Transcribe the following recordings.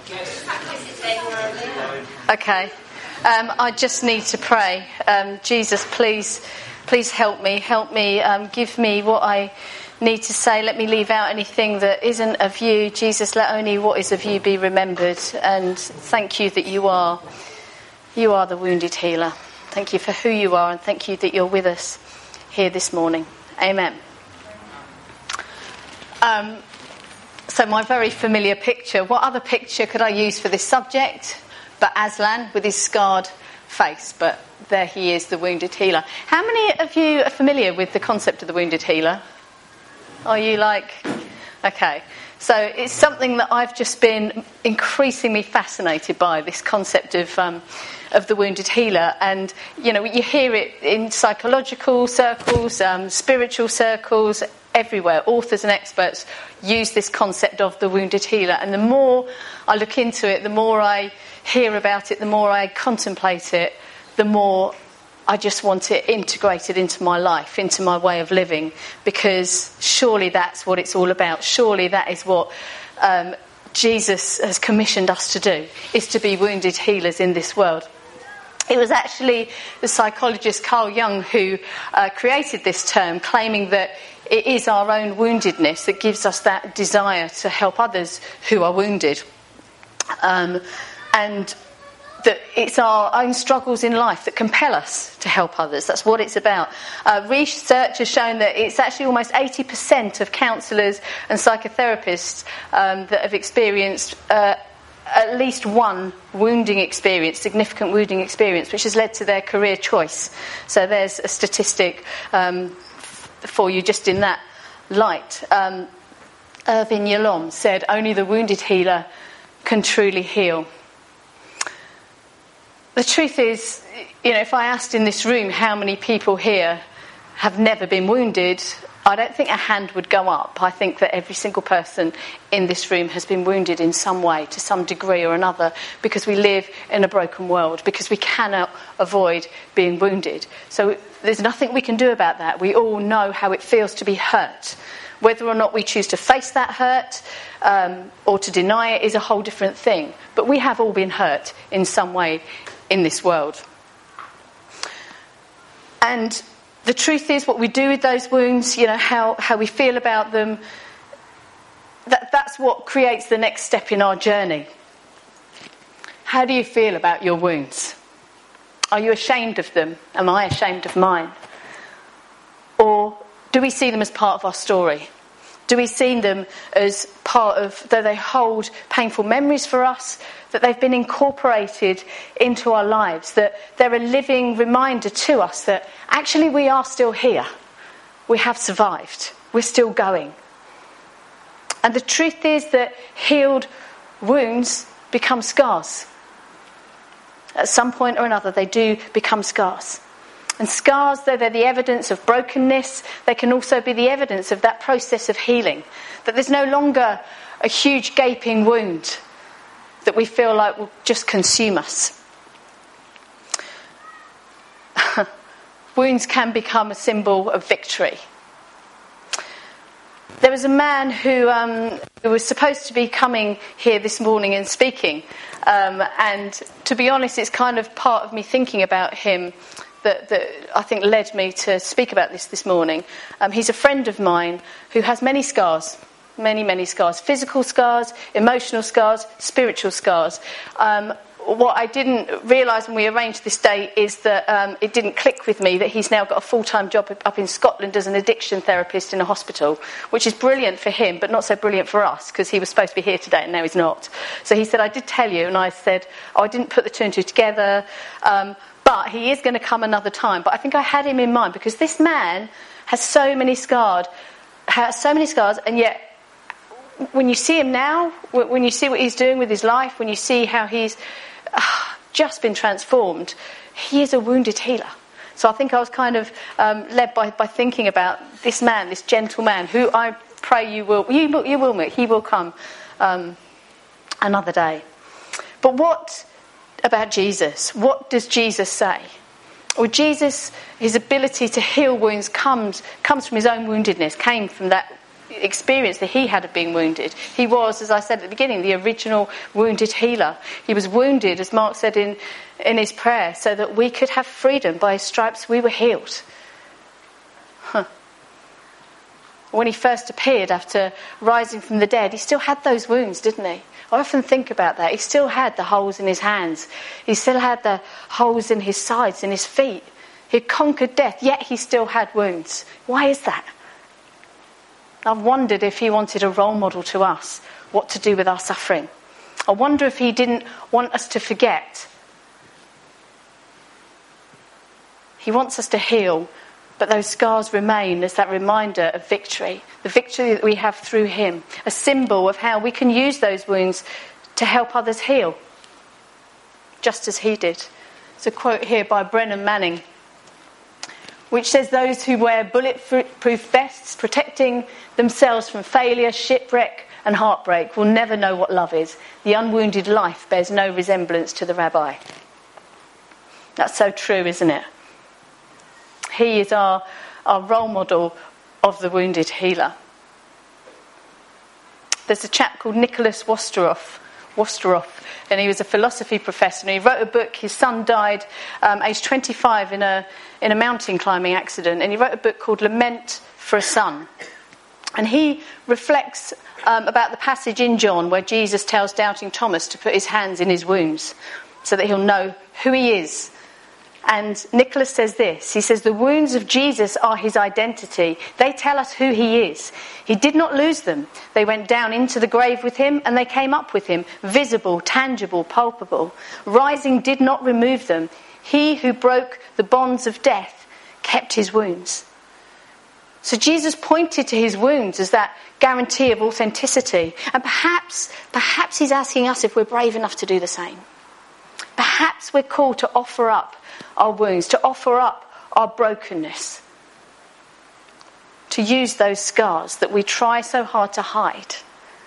Okay. I just need to pray. Jesus, please help me. Help me. Give me what I need to say. Let me leave out anything that isn't of you. Jesus, let only what is of you be remembered. And thank you that you are the wounded healer. Thank you for who you are, and thank you that you're with us here this morning. Amen. So my very familiar picture. What other picture could I use for this subject but Aslan with his scarred face? But there he is, the wounded healer. How many of you are familiar with the concept of the wounded healer? Are you okay? So it's something that I've just been increasingly fascinated by, this concept of the wounded healer. And, you hear it in psychological circles, spiritual circles, everywhere. Authors and experts use this concept of the wounded healer. And the more I look into it, the more I hear about it, the more I contemplate it, the more I just want it integrated into my life, into my way of living, because surely that's what it's all about. Surely that is what Jesus has commissioned us to do, is to be wounded healers in this world. It was actually the psychologist Carl Jung who created this term, claiming that it is our own woundedness that gives us that desire to help others who are wounded. And that it's our own struggles in life that compel us to help others. That's what it's about. Research has shown that it's actually almost 80% of counsellors and psychotherapists that have experienced at least one wounding experience, significant wounding experience, which has led to their career choice. So there's a statistic for you just in that light. Irvin Yalom said, "Only the wounded healer can truly heal." The truth is, if I asked in this room how many people here have never been wounded, I don't think a hand would go up. I think that every single person in this room has been wounded in some way, to some degree or another, because we live in a broken world, because we cannot avoid being wounded. So there's nothing we can do about that. We all know how it feels to be hurt. Whether or not we choose to face that hurt or to deny it is a whole different thing. But we have all been hurt in some way in this world. And the truth is, what we do with those wounds, how we feel about them, that's what creates the next step in our journey. How do you feel about your wounds? Are you ashamed of them? Am I ashamed of mine? Or do we see them as part of our story? Do we see them as part of, though they hold painful memories for us, that they've been incorporated into our lives, that they're a living reminder to us that actually we are still here. We have survived. We're still going. And the truth is that healed wounds become scars. At some point or another, they do become scars. And scars, though they're the evidence of brokenness, they can also be the evidence of that process of healing. That there's no longer a huge gaping wound that we feel like will just consume us. Wounds can become a symbol of victory. There was a man who was supposed to be coming here this morning and speaking. And to be honest, it's kind of part of me thinking about him that I think led me to speak about this morning. He's a friend of mine who has many scars. Many scars. Physical scars, emotional scars, spiritual scars. What I didn't realise when we arranged this day is that it didn't click with me that he's now got a full-time job up in Scotland as an addiction therapist in a hospital, which is brilliant for him, but not so brilliant for us, because he was supposed to be here today and now he's not. So he said, "I did tell you," and I said, I didn't put the two and two together, but he is going to come another time. But I think I had him in mind, because this man has so many scars, and yet when you see him now, when you see what he's doing with his life, when you see how he's just been transformed, he is a wounded healer. So I think I was kind of led by thinking about this man, this gentle man, who I pray you will meet. He will come another day. But what about Jesus? What does Jesus say? Well, Jesus, his ability to heal wounds comes from his own woundedness, came from that experience that he had of being wounded. He was, as I said at the beginning, the original wounded healer. He was wounded, as Mark said in his prayer, so that we could have freedom. By his stripes we were healed. When he first appeared after rising from the dead, he still had those wounds, didn't he? I often think about that. He still had the holes in his hands. He still had the holes in his sides, in his feet. He had conquered death, yet he still had wounds. Why is that? I've wondered if he wanted a role model to us, what to do with our suffering. I wonder if he didn't want us to forget. He wants us to heal, but those scars remain as that reminder of victory, the victory that we have through him, a symbol of how we can use those wounds to help others heal, just as he did. There's a quote here by Brennan Manning, which says, "Those who wear bulletproof vests protecting themselves from failure, shipwreck and heartbreak will never know what love is. The unwounded life bears no resemblance to the rabbi." That's so true, isn't it? He is our role model of the wounded healer. There's a chap called Nicholas Wosteroff, and he was a philosophy professor, and he wrote a book. His son died aged 25 in a mountain climbing accident, and he wrote a book called Lament for a Son. And he reflects about the passage in John where Jesus tells doubting Thomas to put his hands in his wounds so that he'll know who he is. And Nicholas says this, he says, "The wounds of Jesus are his identity. They tell us who he is. He did not lose them. They went down into the grave with him and they came up with him, visible, tangible, palpable. Rising did not remove them. He who broke the bonds of death kept his wounds." So Jesus pointed to his wounds as that guarantee of authenticity. And perhaps he's asking us if we're brave enough to do the same. Perhaps we're called to offer up our wounds, to offer up our brokenness, to use those scars that we try so hard to hide.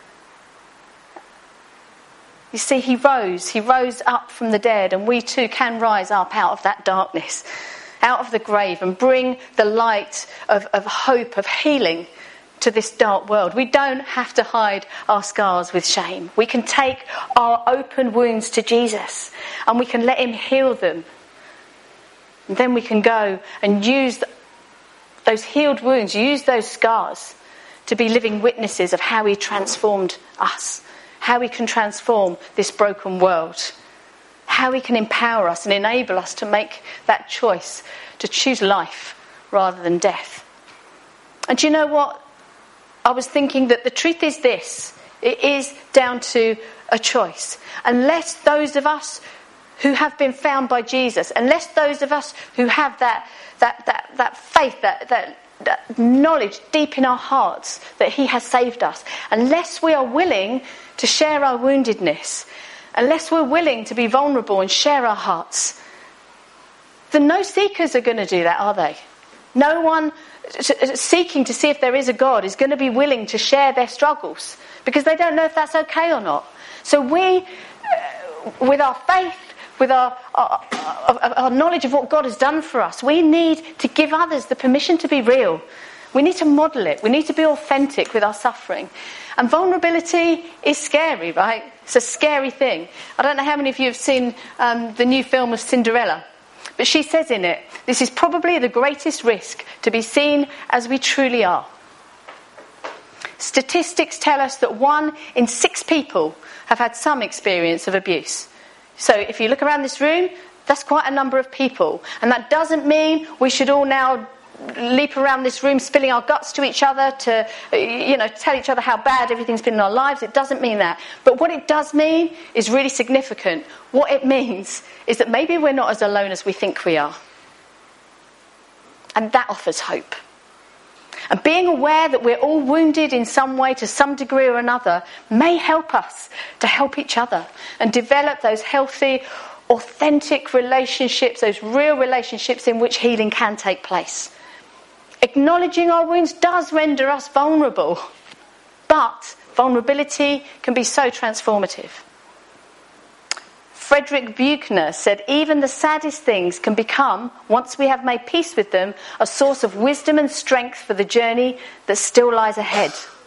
You see, he rose up from the dead, and we too can rise up out of that darkness, out of the grave, and bring the light of hope, of healing to this dark world. We don't have to hide our scars with shame. We can take our open wounds to Jesus and we can let him heal them. And then we can go and use those healed wounds, use those scars to be living witnesses of how he transformed us, how he can transform this broken world, how he can empower us and enable us to make that choice to choose life rather than death. And do you know what? I was thinking that the truth is this. It is down to a choice. Unless those of us who have been found by Jesus, unless those of us who have that faith, that knowledge deep in our hearts that he has saved us, unless we are willing to share our woundedness, unless we're willing to be vulnerable and share our hearts, then no seekers are going to do that, are they? No one seeking to see if there is a God is going to be willing to share their struggles because they don't know if that's okay or not. So we, with our faith, with our knowledge of what God has done for us, we need to give others the permission to be real. We need to model it. We need to be authentic with our suffering. And vulnerability is scary, right? It's a scary thing. I don't know how many of you have seen the new film of Cinderella. But she says in it, this is probably the greatest risk, to be seen as we truly are. Statistics tell us that 1 in 6 people have had some experience of abuse. So if you look around this room, that's quite a number of people. And that doesn't mean we should all now leap around this room spilling our guts to each other to, tell each other how bad everything's been in our lives. It doesn't mean that. But what it does mean is really significant. What it means is that maybe we're not as alone as we think we are. And that offers hope. And being aware that we're all wounded in some way to some degree or another may help us to help each other and develop those healthy, authentic relationships, those real relationships in which healing can take place. Acknowledging our wounds does render us vulnerable, but vulnerability can be so transformative. Frederick Buechner said, even the saddest things can become, once we have made peace with them, a source of wisdom and strength for the journey that still lies ahead.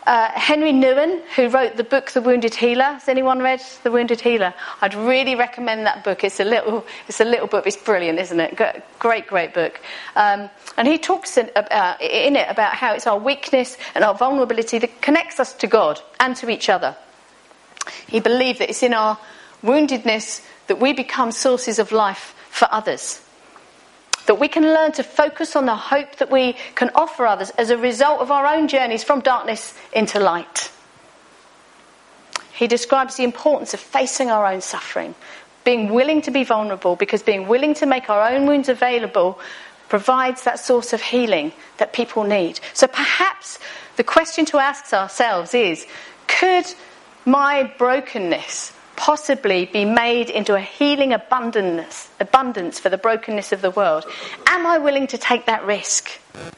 Henry Nouwen, who wrote the book The Wounded Healer. Has anyone read The Wounded Healer? I'd really recommend that book. It's a little book. It's brilliant, isn't it? Great book. And he talks in it about how it's our weakness and our vulnerability that connects us to God and to each other. He believed that it's in our woundedness that we become sources of life for others. That we can learn to focus on the hope that we can offer others as a result of our own journeys from darkness into light. He describes the importance of facing our own suffering, being willing to be vulnerable, because being willing to make our own wounds available provides that source of healing that people need. So perhaps the question to ask ourselves is, could my brokenness possibly be made into a healing abundance for the brokenness of the world? Am I willing to take that risk?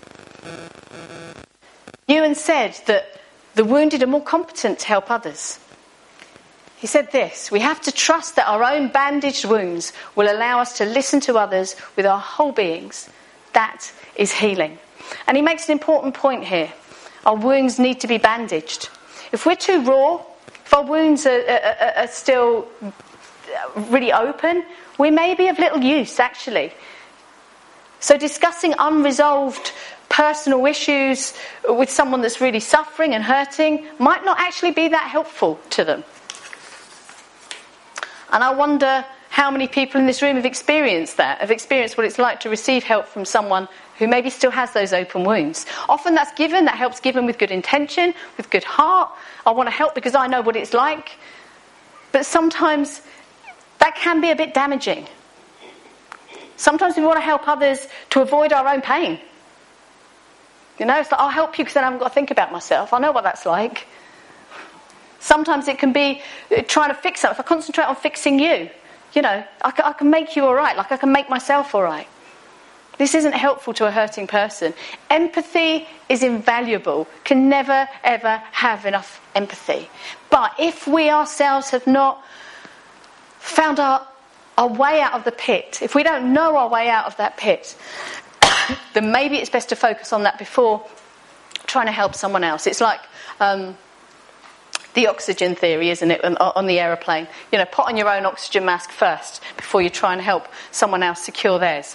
Nouwen said that the wounded are more competent to help others. He said this: we have to trust that our own bandaged wounds will allow us to listen to others with our whole beings. That is healing. And he makes an important point here. Our wounds need to be bandaged. If we're too raw, if our wounds are still really open, we may be of little use, actually. So discussing unresolved personal issues with someone that's really suffering and hurting might not actually be that helpful to them. And I wonder how many people in this room have experienced that, have experienced what it's like to receive help from someone who maybe still has those open wounds. Often that help's given with good intention, with good heart. I want to help because I know what it's like. But sometimes that can be a bit damaging. Sometimes we want to help others to avoid our own pain. You know, it's like, I'll help you because then I haven't got to think about myself. I know what that's like. Sometimes it can be trying to fix something. If I concentrate on fixing you, you know, I can make you all right, like I can make myself all right. This isn't helpful to a hurting person. Empathy is invaluable. Can never, ever have enough empathy. But if we ourselves have not found our way out of the pit, if we don't know our way out of that pit, then maybe it's best to focus on that before trying to help someone else. It's like the oxygen theory, isn't it, on the aeroplane? You know, put on your own oxygen mask first before you try and help someone else secure theirs.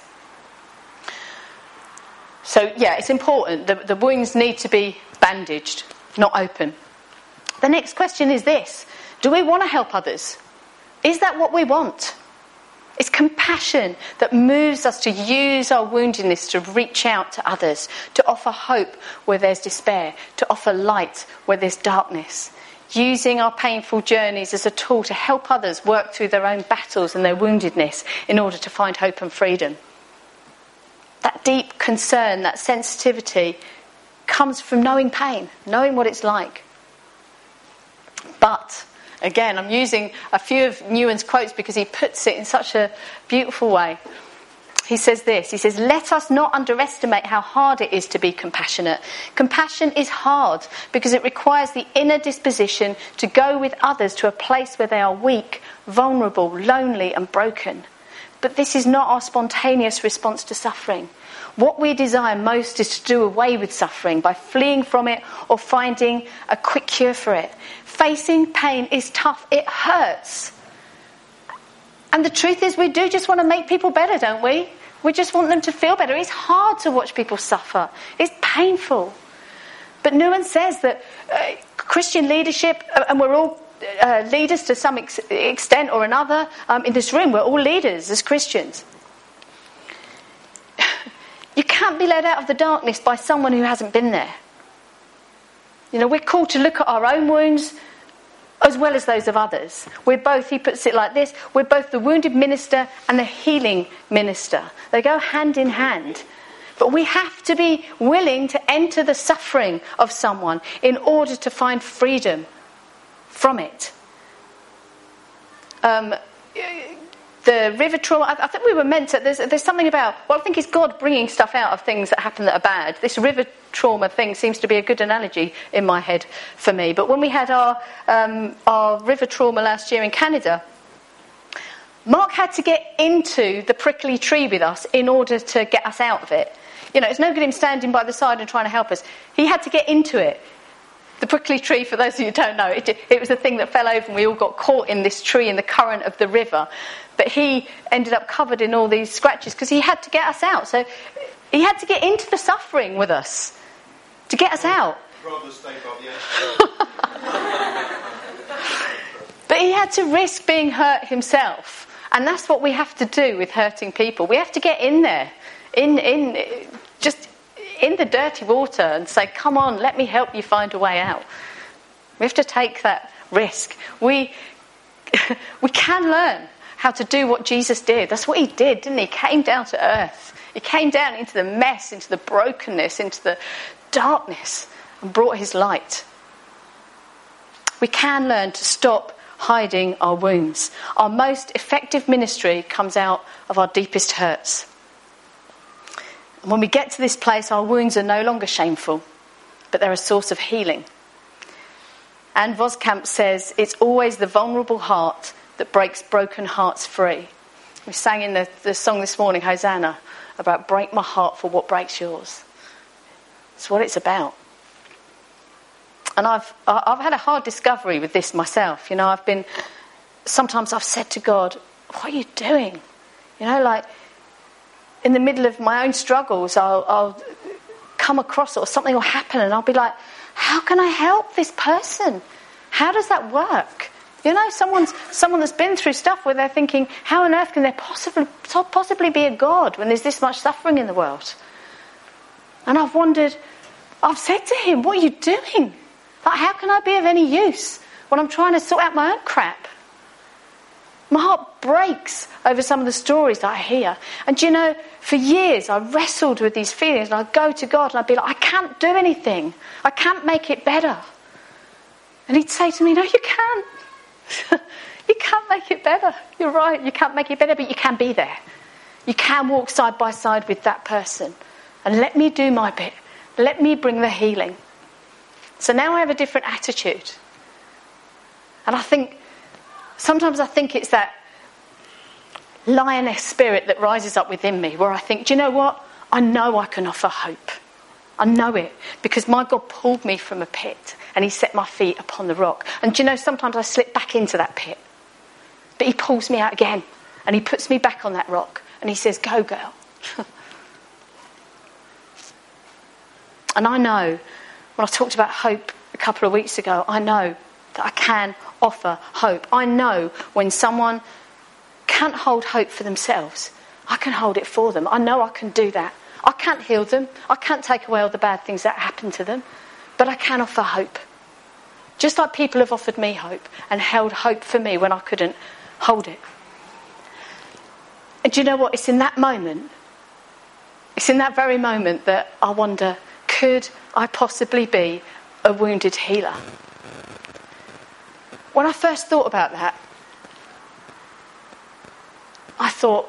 So, yeah, it's important. The wounds need to be bandaged, not open. The next question is this: do we want to help others? Is that what we want? It's compassion that moves us to use our woundedness to reach out to others, to offer hope where there's despair, to offer light where there's darkness. Using our painful journeys as a tool to help others work through their own battles and their woundedness in order to find hope and freedom. That deep concern, that sensitivity comes from knowing pain, knowing what it's like. But, again, I'm using a few of Nouwen's quotes because he puts it in such a beautiful way. He says this, he says, let us not underestimate how hard it is to be compassionate. Compassion is hard because it requires the inner disposition to go with others to a place where they are weak, vulnerable, lonely and broken. But this is not our spontaneous response to suffering. What we desire most is to do away with suffering by fleeing from it or finding a quick cure for it. Facing pain is tough. It hurts. And the truth is, we do just want to make people better, don't we? We just want them to feel better. It's hard to watch people suffer. It's painful. But Nouwen says that Christian leadership, and we're all leaders to some extent or another in this room, we're all leaders as Christians. You can't be led out of the darkness by someone who hasn't been there. You know, we're called to look at our own wounds as well as those of others. We're both, he puts it like this, we're both the wounded minister and the healing minister. They go hand in hand. But we have to be willing to enter the suffering of someone in order to find freedom from it. The river trauma, I think we were meant to, there's something about, well, I think it's God bringing stuff out of things that happen that are bad. This river trauma thing seems to be a good analogy in my head for me. But when we had our river trauma last year in Canada, Mark had to get into the prickly tree with us in order to get us out of it. You know, it's no good him standing by the side and trying to help us. He had to get into it. The prickly tree, for those of you who don't know, it was a thing that fell over and we all got caught in this tree in the current of the river. But he ended up covered in all these scratches because he had to get us out. So he had to get into the suffering with us to get us out. Rather stay by the edge. But he had to risk being hurt himself. And that's what we have to do with hurting people. We have to get in there, just in the dirty water and say, come on, let me help you find a way out. We have to take that risk. We can learn how to do what Jesus did. That's what he did, didn't he? He came down to earth. He came down into the mess, into the brokenness, into the darkness and brought his light. We can learn to stop hiding our wounds. Our most effective ministry comes out of our deepest hurts. And when we get to this place, our wounds are no longer shameful, but they're a source of healing. Anne Voskamp says, it's always the vulnerable heart that breaks broken hearts free. We sang in the song this morning, Hosanna, about break my heart for what breaks yours. It's what it's about. And I've had a hard discovery with this myself. You know, sometimes I've said to God, what are you doing? You know, like in the middle of my own struggles, I'll come across it or something will happen and I'll be like, how can I help this person? How does that work? You know, someone that's been through stuff where they're thinking, how on earth can there possibly be a God when there's this much suffering in the world? And I've wondered, I've said to him, what are you doing? Like, how can I be of any use when I'm trying to sort out my own crap? My heart breaks over some of the stories that I hear. And you know, for years I wrestled with these feelings and I'd go to God and I'd be like, I can't do anything. I can't make it better. And he'd say to me, no, you can't. You can't make it better. You're right, you can't make it better, but you can be there. You can walk side by side with that person. And let me do my bit. Let me bring the healing. So now I have a different attitude. And sometimes I think it's that lioness spirit that rises up within me where I think, do you know what? I know I can offer hope. I know it because my God pulled me from a pit and he set my feet upon the rock. And do you know, sometimes I slip back into that pit. But he pulls me out again and he puts me back on that rock and he says, go girl. And I know, when I talked about hope a couple of weeks ago, I know that I can offer hope. I know when someone can't hold hope for themselves, I can hold it for them. I know I can do that. I can't heal them. I can't take away all the bad things that happen to them. But I can offer hope. Just like people have offered me hope and held hope for me when I couldn't hold it. And do you know what? It's in that moment, it's in that very moment that I wonder, could I possibly be a wounded healer? When I first thought about that, I thought,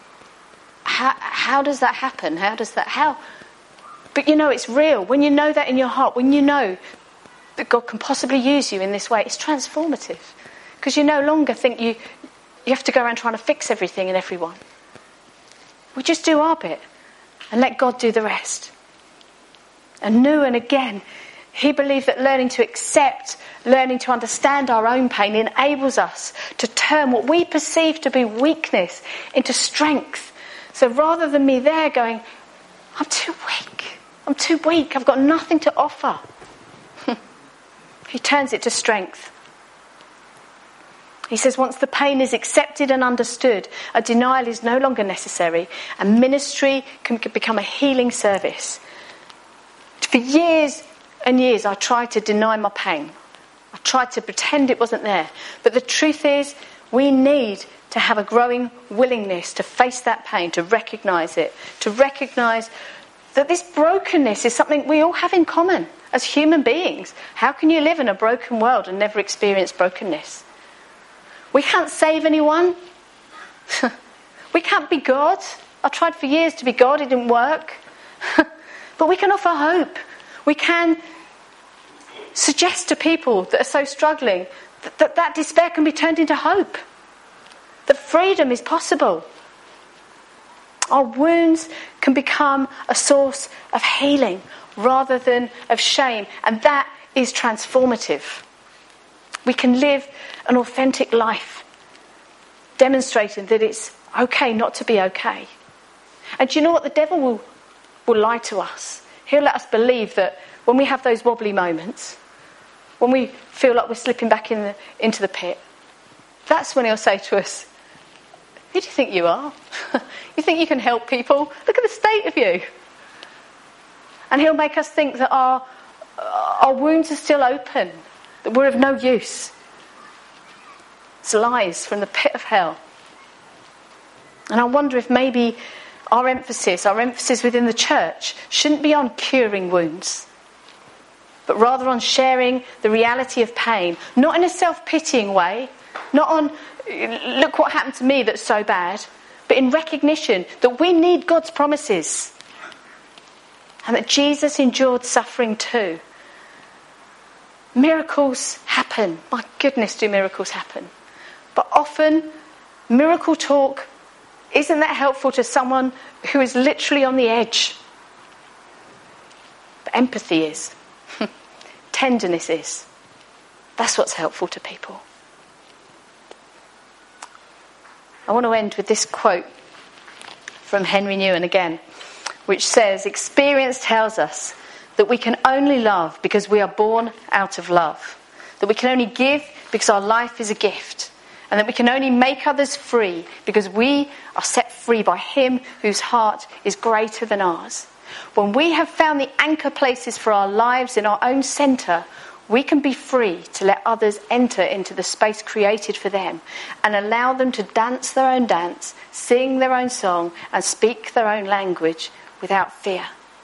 how does that happen? But you know, it's real. When you know that in your heart, when you know that God can possibly use you in this way, it's transformative. Because you no longer think you have to go around trying to fix everything and everyone. We just do our bit and let God do the rest. And new and again, he believed that learning to accept, learning to understand our own pain enables us to turn what we perceive to be weakness into strength. So rather than me there going, I'm too weak, I've got nothing to offer. He turns it to strength. He says once the pain is accepted and understood, a denial is no longer necessary and ministry can become a healing service. For years and years I tried to deny my pain. I tried to pretend it wasn't there. But the truth is we need to have a growing willingness to face that pain, to recognise it, to recognise that this brokenness is something we all have in common as human beings. How can you live in a broken world and never experience brokenness? We can't save anyone. We can't be God. I tried for years to be God, it didn't work. But we can offer hope. We can suggest to people that are so struggling that despair can be turned into hope. That freedom is possible. Our wounds can become a source of healing rather than of shame. And that is transformative. We can live an authentic life, demonstrating that it's okay not to be okay. And do you know what? The devil will lie to us. He'll let us believe that when we have those wobbly moments, when we feel like we're slipping back into the pit, that's when he'll say to us, who do you think you are? You think you can help people? Look at the state of you. And he'll make us think that our wounds are still open, that we're of no use. It's lies from the pit of hell. And I wonder if maybe our emphasis within the church shouldn't be on curing wounds, but rather on sharing the reality of pain, not in a self-pitying way, not on, look what happened to me that's so bad, but in recognition that we need God's promises and that Jesus endured suffering too. Miracles happen. My goodness, do miracles happen. But often, miracle talk isn't that helpful to someone who is literally on the edge. But empathy is. Tenderness is. That's what's helpful to people. I want to end with this quote from Henry Nouwen again, which says, experience tells us that we can only love because we are born out of love, that we can only give because our life is a gift, and that we can only make others free because we are set free by him whose heart is greater than ours. When we have found the anchor places for our lives in our own centre, we can be free to let others enter into the space created for them and allow them to dance their own dance, sing their own song, and speak their own language without fear.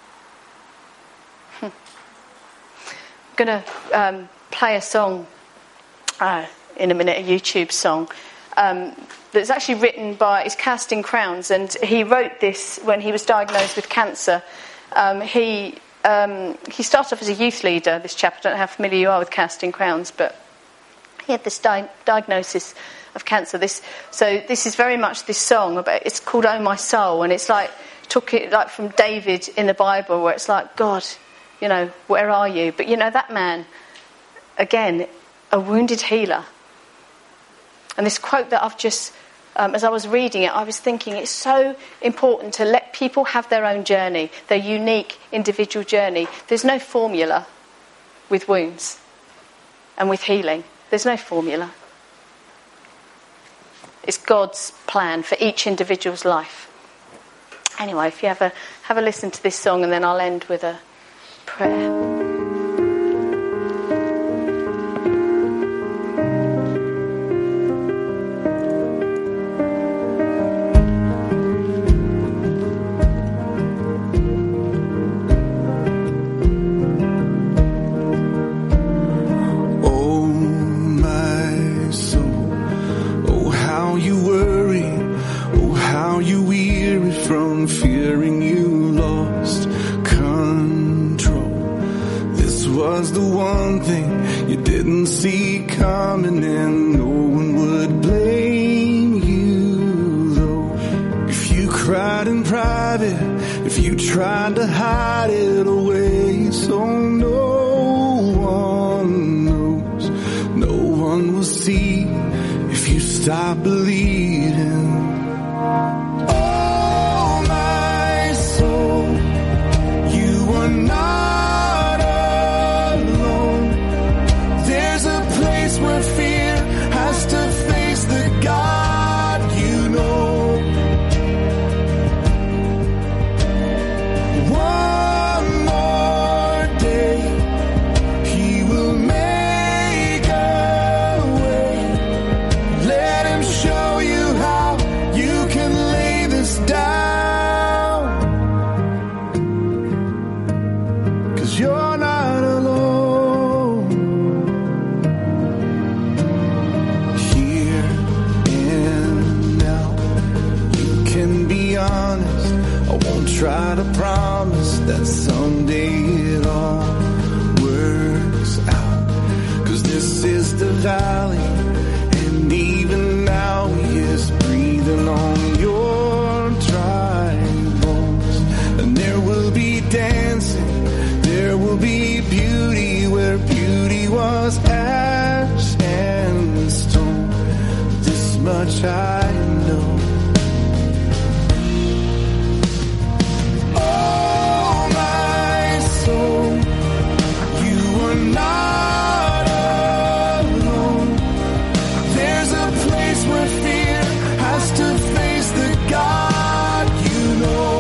I'm going to play a song in a minute, a YouTube song that's actually written by, it's Casting Crowns, and he wrote this when he was diagnosed with cancer. He started off as a youth leader, this chap. I don't know how familiar you are with Casting Crowns, but he had this diagnosis of cancer. This is very much this song about, it's called Oh My Soul, and it's like, took it like from David in the Bible, where it's like, God, you know, where are you? But you know, that man, again, a wounded healer. And this quote that I've just, as I was reading it, I was thinking it's so important to let people have their own journey, their unique individual journey. There's no formula with wounds and with healing. There's no formula. It's God's plan for each individual's life. Anyway, if you have a listen to this song, and then I'll end with a prayer. Tried to hide it away so no one knows, no one will see if you stop bleeding. Oh my soul, you are not alone. There's a place where fear has to face the God you know. Try to promise that someday it all works out, 'cause this is the valley, and even now he is breathing on your dry bones. And there will be dancing, there will be beauty where beauty much I know. Oh, my soul, you are not alone. There's a place where fear has to face the God you know.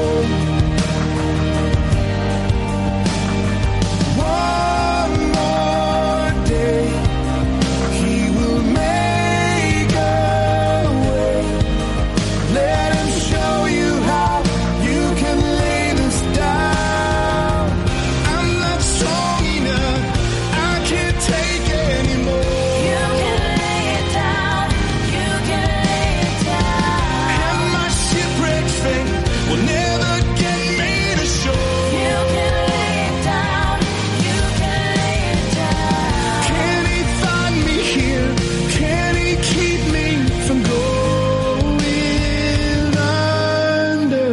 One more day, He will make a way. Let Him show you how you can lay this down. I'm not strong enough, I can't take anymore. You can lay it down. You can lay it down. And my shipwrecked faith will never get me to shore. You can lay it down. You can lay it down. Can He find me here? Can He keep me from going under?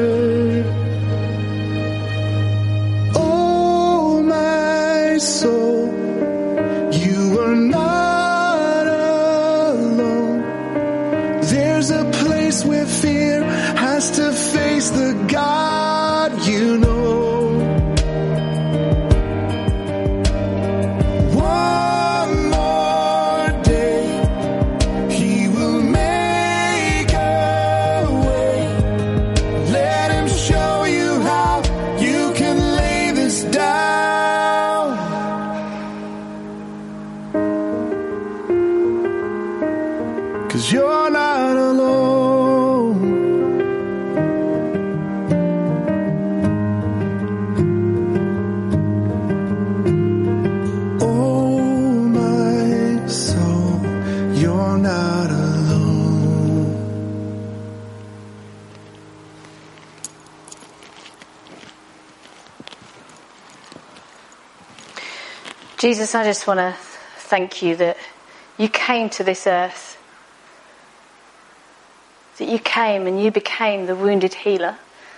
Oh, my soul, you are not alone. There's a place where fear has to face the God you know. One more day, He will make a way. Let Him show you how you can lay this down. 'Cause you're not alone. Oh, my soul, you're not alone. Jesus, I just want to thank you that you came to this earth, that you came and you became the wounded healer,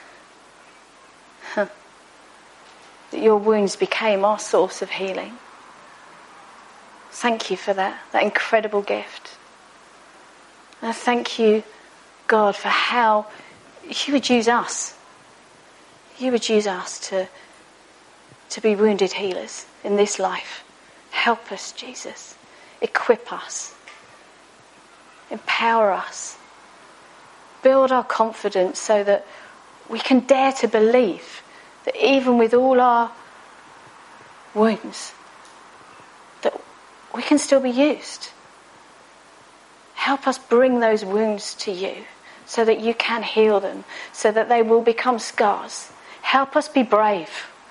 that your wounds became our source of healing. Thank you for that incredible gift. And I thank you, God, for how you would use us. You would use us to be wounded healers in this life. Help us, Jesus. Equip us. Empower us. Build our confidence so that we can dare to believe that even with all our wounds, that we can still be used. Help us bring those wounds to you so that you can heal them, so that they will become scars. Help us be brave.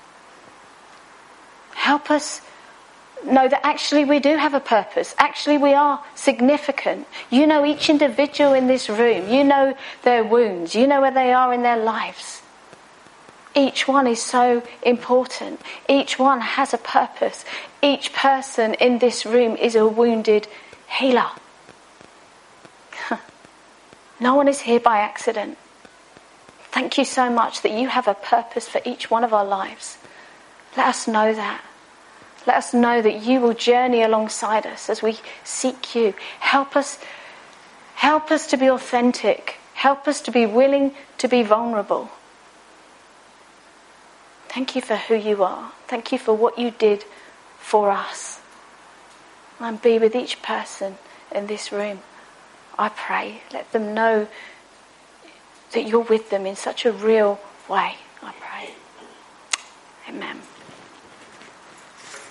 Help us know that actually we do have a purpose. Actually we are significant. You know each individual in this room. You know their wounds. You know where they are in their lives. Each one is so important. Each one has a purpose. Each person in this room is a wounded healer. No one is here by accident. Thank you so much that you have a purpose for each one of our lives. Let us know that. Let us know that you will journey alongside us as we seek you. Help us to be authentic. Help us to be willing to be vulnerable. Thank you for who you are. Thank you for what you did for us. And be with each person in this room. I pray, let them know that you're with them in such a real way.